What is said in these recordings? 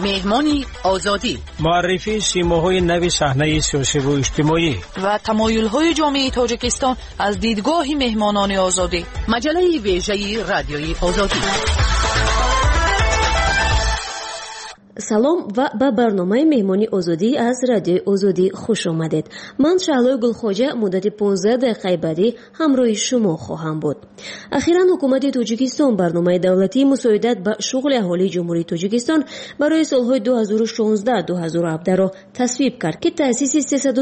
مهمانی آزادی، معرفی سیماهای نو صحنه سیاسی و اجتماعی و تمایل‌های جامعه تاجیکستان از دیدگاه مهمانان آزادی. مجله ویژه رادیوی آزادی. سلام و به برنامه مهمانی آزادی از رادیو آزادی خوش آمدید. من شعله گلخواجه مدت 15 دقیقه بعدی همراه شما خواهم بود. اخیراً حکومت تاجیکستان برنامه دولتی مساعدت به شغل اهالی جمهوری تاجیکستان برای سالهای 2016-2017 را تصویب کرد که تأسیس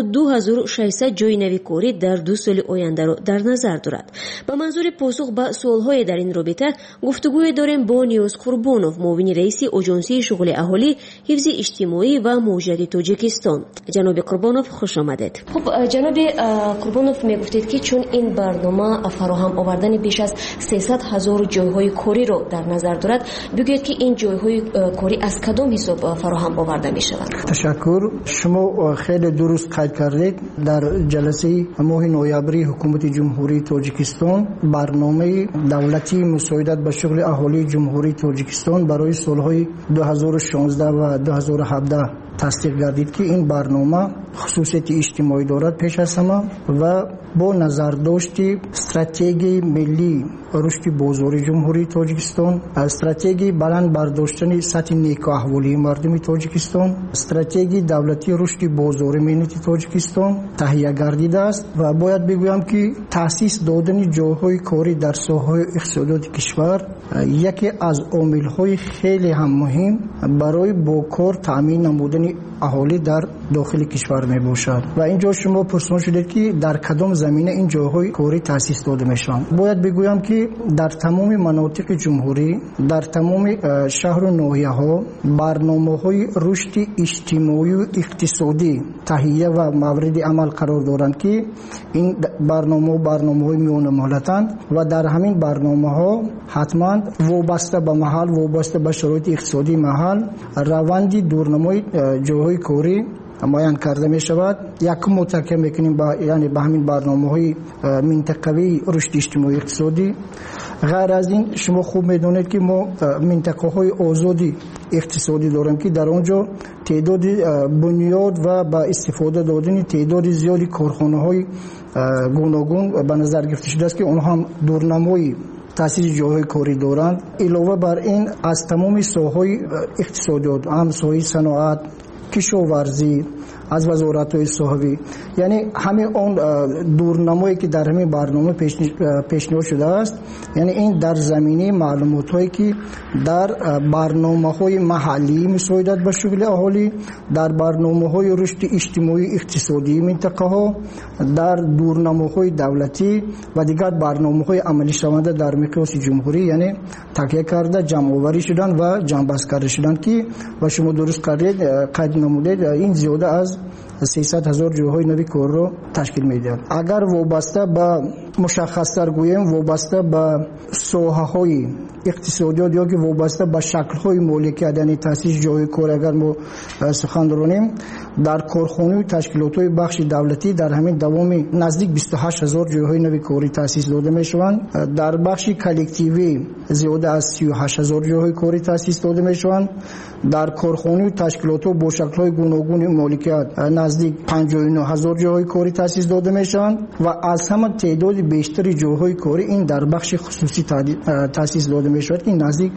302,600 جای نوی کاری در 2 سال آینده را در نظر دارد. به منظور پاسخ به سوالهای در این رابطه گفتگوی داریم با نیوز قربانوف، معاون رئیس اژانسی شغل اهالی، حفظ اجتماعی و مهاجرت تاجیکستان. جناب قربانوف خوش آمدید. خب جناب قربانوف، میگفتید که چون این برنامه فراهم آوردن بیش از 300,000 جایهای کاری را در نظر دارد، بگویید که این جایهای کاری از کدام حساب فراهم آورده می شود؟ تشکر. شما خیلی درست قید کردید. در جلسه ماه نوامبری حکومت جمهوری تاجیکستان برنامه دولتی مساعدت به شغل اهالی جمهوری تاجیکستان برای سالهای 2016 و 2017 تصدیق گردید که این برنامه خصوصیت اجتماعی دارد پیش از همه و با نظر داشت استراتژی ملی رشد بازار جمهوری تاجیکستان، استراتژی بلند برداشتن سطح نیک احوالی مردم تاجیکستان، استراتژی دولتی رشد بازار ملت تاجیکستان تهیه گردیده است و باید بگویم که تأسیس دادن جاهای کاری در ساحه اقتصادی کشور یکی از عامل‌های خیلی هم مهم برای با کار تامین نمودن اهالی در داخل کشور می باشد. و اینجا شما پرسان شدید که در کدام زمینه این جاهای کاری تأسیس داده میشوند. باید بگویم که در تمام مناطق جمهوری، در تمام شهر و ناحیه ها برنامه‌های رشد اجتماعی و اقتصادی تهیه و مورد عمل قرار دارند که این برنامه‌های میان ملتند و در همین برنامه‌ها حتما وابسته به محل، وابسته به شرایط اقتصادی محل روند دورنمای جاهای کاری معین کرده می شود. یک متکی میکنیم به همین برنامه‌های منطقوی رشد اجتماعی اقتصادی. غیر از این شما خوب میدونید که ما منطقه‌های آزادی اقتصادی داریم که در اونجا تعداد بنیاد و با استفاده دادن تعداد زیادی کارخانه‌های گوناگون به نظر گرفته شده است که اونها هم دورنمای تأسیس جاهای کاری دارند. علاوه بر این از تمام ساحه‌های اقتصادیات، هم ساحه صنعت، کشاورزی، از وزارت‌های صحوی، یعنی همه اون دورنمایی که در همین برنامه پیشنهاد شده است، یعنی این در زمینه معلومات‌هایی که در برنامه‌های محلی مساعدت به شغل اهالی، در برنامه‌های رشد اجتماعی اقتصادی منطقه‌ها، در دورنماهای دولتی و دیگر برنامه‌های عملی شونده در مقیاس جمهوری، یعنی تکیه کرده جمع‌آوری شدن و جمع‌بست کرده شدن که و شما درست قید نمودید این زیاده از 300,000 جاهای نوی کار رو تشکیل میدهد. اگر وابسته به مشخص‌تر گوییم، وابسته به ساحه‌های اقتصادیات یا که وابسته به شکل‌های مالکیت، یعنی تأسیس جای کار، اگر ما سخن رانیم در کارخانه و تشکیلات‌های بخش دولتی در همین دوام نزدیک 28,000 جاهای نوی کاری تأسیس داده میشوند. در بخش کلکتیوی زیاده از 38,000 جاهای کاری تأسیس داده میشوند. در کارخانه و تشکیلات با شکل‌های گوناگون مالکیت نزدیک 59,000 جاهای کاری تأسیس داده میشوند و از همه تعداد بیشتر جاهای کاری این در بخش خصوصی تأسیس داده میشود که نزدیک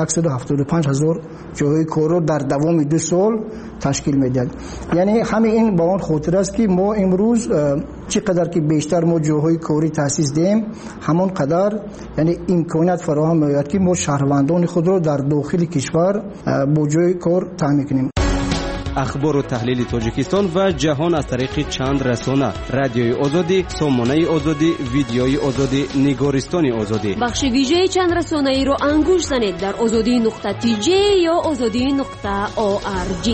175,000 جاهای کار را در دوام 2 سال تشکیل میدهد. یعنی همه این با آن خاطر است که ما امروز چقدر که بیشتر ما جاهای کاری تأسیس دهیم، همون قدر یعنی امکانات فراهم می‌آید که ما شهروندان خود را در داخل کشور با جای کار تامین کنیم. اخبار و تحلیل تاجیکستان و جهان از طریق چند رسانه: رادیوی آزادی، سامانه آزادی، ویدیوی آزادی، نگارستان آزادی. بخش ویژه چند رسانه ای را انگوش زنید در azadi.tj یا azadi.org.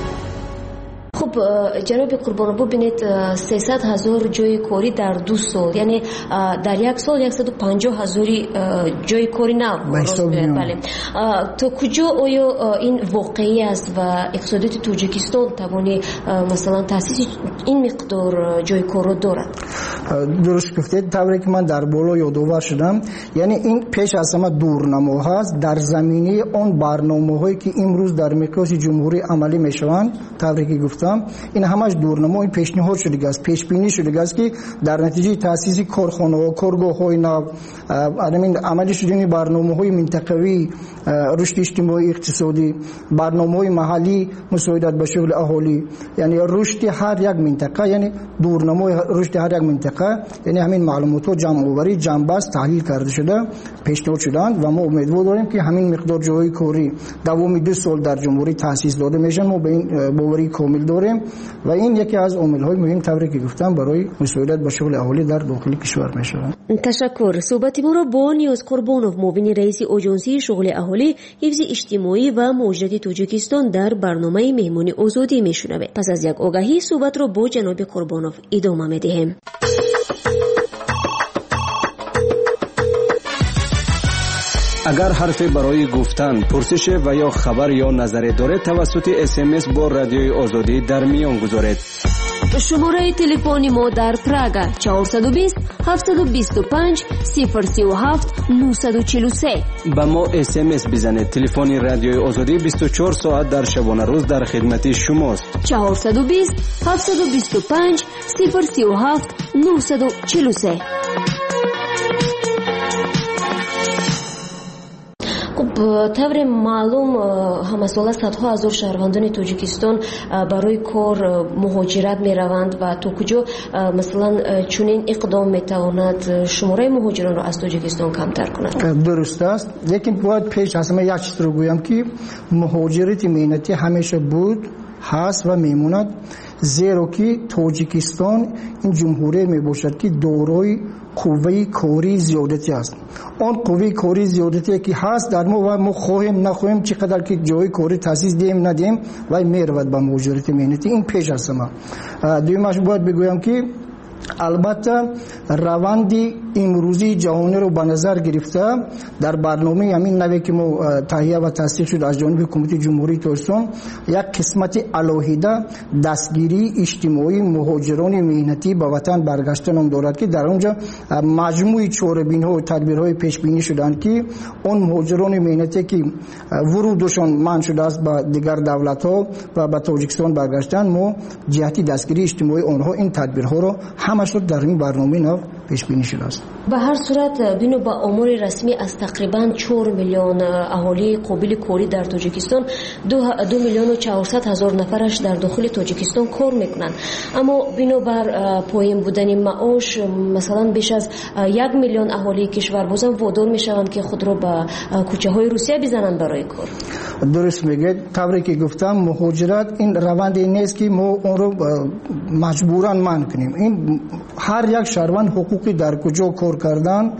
خب جناب قربان‌آباد، ببینید 300,000 جای کاری در 2 سال، یعنی در یک سال 150,000 جای کاری بله. تا کجا آیا این واقعی است و اقتصادیات تاجیکستان توانی مثلا تأسیس این مقدار جای کار را دارد؟ درست گفتید. طوری که من در بالا یادآور شدم، یعنی این پیش از همه دورنما هست در زمینه اون برنامه‌هایی که امروز در مقیاس جمهوری عملی میشوند. طوری که گفتم این همش دورنما، این پیشنهاد شده است، پیش بینی شده است که در نتیجه تأسیس کارخانه‌ها، کارگاه‌های نو، عملی شدن برنامه‌های منطقوی رشد اجتماعی اقتصادی، برنامه‌های محلی مساعدت به شغل اهالی، یعنی رشد هر یک منطقه، یعنی دورنمای رشد هر یک منطقه، یعنی همین معلومات و جمع آوری جنبست تحلیل کرده شده پیشنهاد شدند و ما امیدوار داریم که همین مقدار جای کاری دوام 2 سال در جمهوری تأسیس داده میشن. ما به این باوری کامل داریم و این یکی از عامل‌های مهم طوری که گفتم برای مساعدت به شغل اهالی در داخل کشور میشود. تشکر. صحبت ما را با نیاز قربانوف، معاون رئیس آژانسی شغل اهالی، حفظ اجتماعی و مهاجرت تاجیکستان در برنامه مهمانی آزادی میشنوید. پس از یک آگهی صحبت را با جناب قربانوف ادامه میدهیم. اگر حرفی برای گفتن، پرسش و یا خبر یا نظری دارید توسط SMS با رادیوی آزادی در میان گذارید. شماره تلفن ما در پراگ 420 725 037 943. با ما SMS بزنید. تلفن رادیوی آزادی 24 ساعت در شبانه روز در خدمت شماست. 420 725 037 943. طور معلوم همساله صدها هزار شهروندان تاجیکستان برای کار مهاجرت می روند و تا کجا مثلا چنین اقدام می تواند شماره مهاجران را از تاجیکستان کمتر کند؟ درست است، لیکن باید پیش از همه یک چیز رو گویم که مهاجرت مهنتی همیشه بود، هست و میموند، زیرا که تاجیکستان این جمهوری می باشد که دارای قوه کاری زیادتی است. اون قوه کاری زیادتی که هست در ما خواهیم نخواهیم چقدر که جای کاری تاسیس دیم ندیم و میرود به مهاجرت مهنتی. این پیش از همه. دومش باید بگویم که البته روند امروزی جهانی رو به نظر گرفته در برنامه همین نوی که ما تهیه و تصدیق شد از جانب حکومت جمهوری تاجیکستان، یک قسمت علاهیده دستگیری اجتماعی مهاجران مهنتی به وطن برگشتن هم دارد که در اونجا مجموعی چاره‌بین‌ها و تدبیرهای پیش بینی شدند که اون مهاجران مهنتی که ورودشان منع شده است به دیگر دولت‌ها و به تاجیکستان برگشتن، ما جهتی دستگیری اجتماعی آنها این تدبیرها رو همش رو در این برنامه نو پیش بینی شده است. به هر صورت بینو با آمار رسمی از تقریبا 4 میلیون اهالی قابل کاری در تاجیکستان 2 میلیون و 400 هزار نفرش در داخل تاجیکستان کار میکنند، اما بینو بر پایین بودن معاش مثلا بیش از 1 میلیون اهالی کشور بازم وادار میشوند که خود را به کوچه های روسیه بزنند برای کار. درست میگید. طوری که گفتم مهاجرت این روندی نیست که ما اون رو مجبوراً منع کنیم. این هر یک شهروند حقوقی در کجا کار کردن،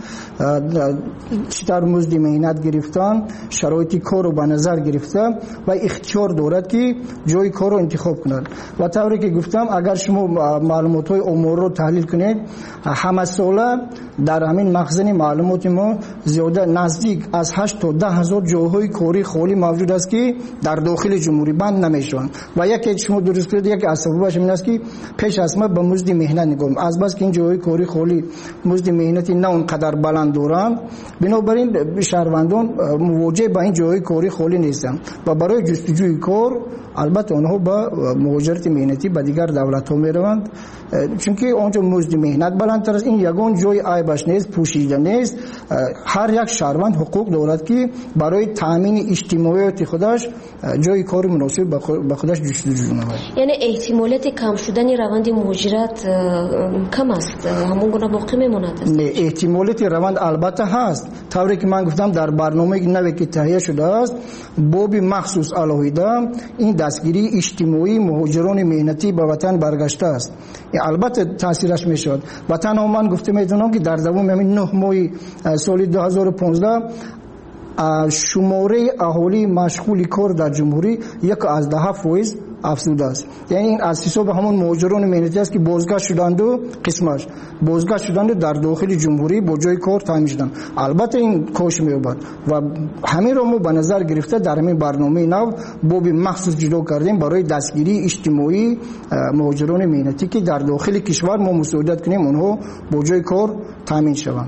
چطور مزد مهنت گرفتن، شرایط کار رو به نظر گرفته و اختیار دارد که جای کار رو انتخاب کند. و طوری که گفتم اگر شما معلومات های امور رو تحلیل کنید، همه ساله در همین مخزن معلومات ما زیاده نزدیک از 8 تا 10 هزار جاهای کاری خالی موجود است که در داخل جمهوری بند نمیشوند و یکی شما درست کنید یک از سببش این است که پیش از ما به مزد مهنت نگاه، از بس که این جاهای کاری خالی مزد مهنتی نه اونقدر بلند دارند، بنابراین شهروندان مواجه با این جاهای کاری خالی نیستند و برای جستجوی کار البته آنها با مهاجرت مهنتی به دیگر دولت‌ها میروند، چون که آنجا مزد مهنت بلندتر است. این یگان جای عیبش نیست، پوشیده نیست. هر یک شهروند حقوق دارد که برای تامین اجتماعیات خودش جای کار مناسب به خودش جستجو نماید. یعنی احتمالات کم شدن روند مهاجرت کم است، همون گونه باقی میماند؟ نه، احتمالات روند البته هست. طوری که من گفتم در برنامه نوی که تهیه شده است باب مخصوص علاوه این دستگیری اجتماعی مهاجران مهنتی به وطن برگشته است. البته تاثیرش میشد. وطن من گفته میدونم که در دوام همین 9 ماه سال 2015 شماره اهالی مشغول کار در جمهوری 1.10% افزوده است. یعنی این از حساب همون مهاجران مهنتی است که بازگشت شدند و قسمش بازگشت شدند در داخل جمهوری با جای کار تامین شدند. البته این کاهش می‌یابد و همین را ما به نظر گرفته در همین برنامه نو باب مخصوص جدا کردیم برای دستگیری اجتماعی مهاجران مهنتی که در داخل کشور ما مساعدت کنیم اونها با جای کار تامین شوند.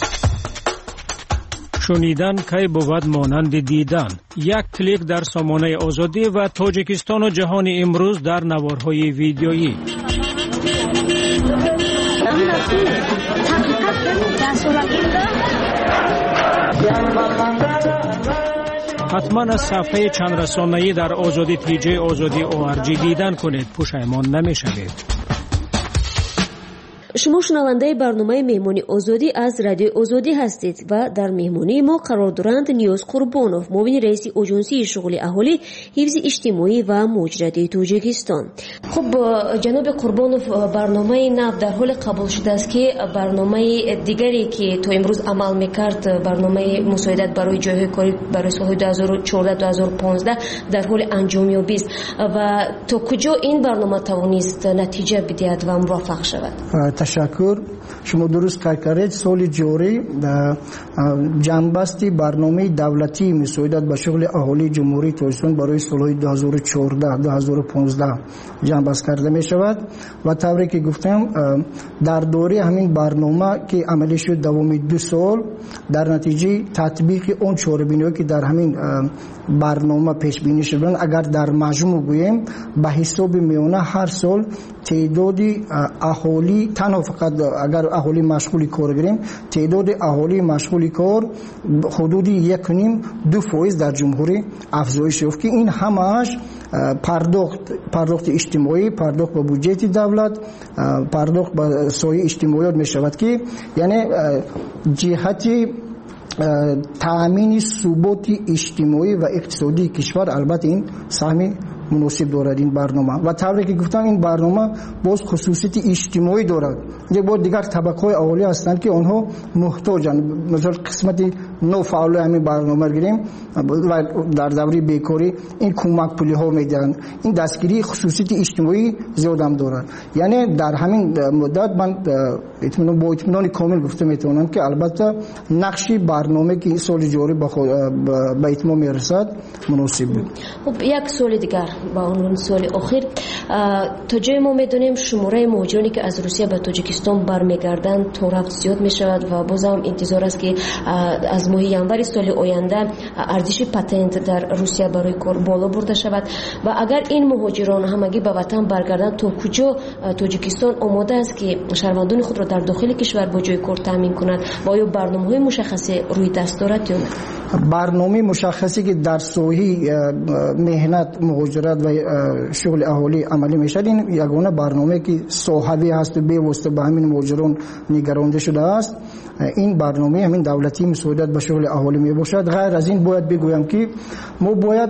شنیدن کی بود مانند دیدن. یک کلیک در سامانه آزادی و تاجیکستان و جهان امروز در نوارهای ویدیویی. حتما از صفحه چند رسانه‌ای در آزادی تیجه آزادی ORG دیدن کنید، پشیمان نمی‌شوید. شما شنونده برنامه مهمانی آزادی از رادیو آزادی هستید و در مهمانی ما قرار دارند نیوز قربانوف، معاون رئیس اجنسی شغل اهالی حفظ اجتماعی و مهاجرت تاجیکستان. خب جناب قربانوف، برنامه نو در حال قبول شده است که برنامه دیگری که تا امروز عمل میکرد، برنامه مساعدت برای جایهای کاری برای سالهای 2014-2015 در حال انجامیابی است و تا کجا این برنامه توانست نتیجه بدهد و موفق شود؟ تشکر. شما درست کردید. سال جاری جنبستی برنامه دولتی مساعدت به شغل اهالی جمهوری تاجیکستان برای سالهای 2014-2015 جنبست کرده می شود و طوری که گفتم در دوره همین برنامه که عملی شد دوام 2 سال، در نتیجه تطبیق اون چاره‌بینی‌هایی که در همین برنامه پیش بینی شدن، اگر در مجموع گوییم به حساب میانه هر سال تعداد اهالی، تنها فقط اگر اهالی مشغول کار گیریم، تعداد اهالی مشغول کار حدود 1.5-2% در جمهوری افزایش یافت که این همش پرداخت اجتماعی، پرداخت به بودجه دولت، پرداخت به سایه اجتماعیات می شود که یعنی جهت تأمین ثبات اجتماعی و اقتصادی کشور البته این سهم مناسب دارد این برنامه و طوری که گفتم این برنامه باز خصوصیت اجتماعی دارد. دیگر طبقه اهالی هستند که آنها محتاجند، مثلا قسمت نوفعال همین برنامه گیریم و در دوره بیکاری این کمک پولی ها میدن. این دستگیری خصوصیت اجتماعی زیاد هم دارد. یعنی در همین مدت من با اطمینان کامل گفته میتونم که البته نقش برنامه که سال جاری به اتمام میرسد مناسب بود. خب یک سال دیگر با عنوان سال آخر، تا جای ما میدونیم شماره مهاجرانی که از روسیه به تاجیکستان برمیگردند تا رفت زیاد می شود و باز هم انتظار است که از ماه ینور سال آینده ارزش پتنت در روسیه برای کار بالا برده شود و اگر این مهاجران همگی به وطن برگردند تا کجا تاجیکستان آماده است که شهروندان خود را در داخل کشور با جای کار تامین کند و آیا برنامه‌های مشخصی روی دست دارد یا نه؟ برنامه مشخصی که در ساحه مهنت، مهاجرت و شغل اهالی عملی میشه، این یگانه برنامه که صاحبی هست و به واسطه به همین مهاجران نگرانده شده است. این برنامه همین دولتی مساعدت به شغل اهالی می باشد. غیر از این باید بگویم که ما باید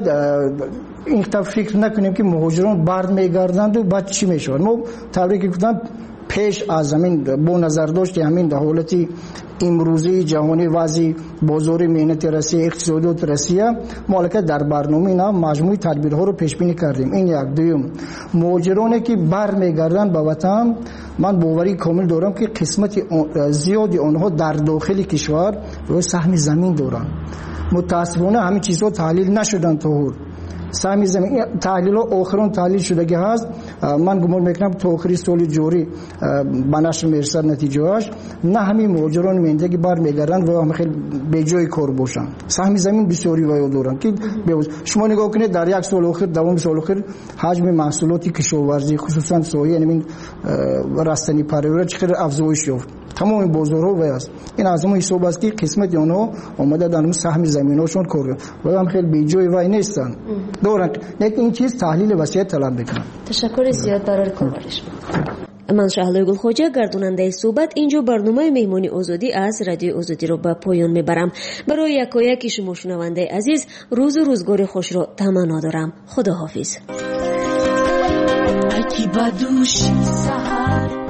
این فکر نکنیم که مهاجران برمیگردند و بعد چی میشود. ما طوری که گفتم پیش از زمین با نظر داشت همین حالت امروزی جهانی وضع بازار مهنت روسیه، اقتصادات روسیه، مالک در برنامه نه مجموعه تدبیرها رو پیش بینی کردیم. این یک. دوم، مهاجرانی که برمیگردن به وطن، من باوری کامل دارم که قسمت زیادی آنها در داخل کشور روی سهم زمین دارن. متاسفانه همین چیزها تحلیل نشدن تا حال. سهم زمین تحلیل آخرون تحلیل شدگی هست. من گمان میکنم تا آخری سال جاری به نشر میرسد نتیجهش. نه همین مهاجران مهندگی برمیگردن و هم خیلی به جای کار باشن. سهم زمین بسیاری وای دارن که شما نگاه کنید در یک سال آخر، دوم سال آخر، حجم محصولات کشاورزی خصوصا سایه یعنی رستنی پرورش چقدر افزایش یافت. تمام بازارها وای است. این از اون حساب است که قسمت آنها اومده در سهم زمیناشون کار و هم خیلی به جای وای نیستن. دورن این چیز تحلیل وسیع طلب میکنم. تشکر زیاد برای کمکش. من شهلا گلخوجه گرداننده صحبت اینجا برنامه مهمانی آزادی از رادیو آزادی رو به پایان میبرم. برای یکایک شما شنونده عزیز روز و روزگار خوش رو تمنا دارم. خداحافظ.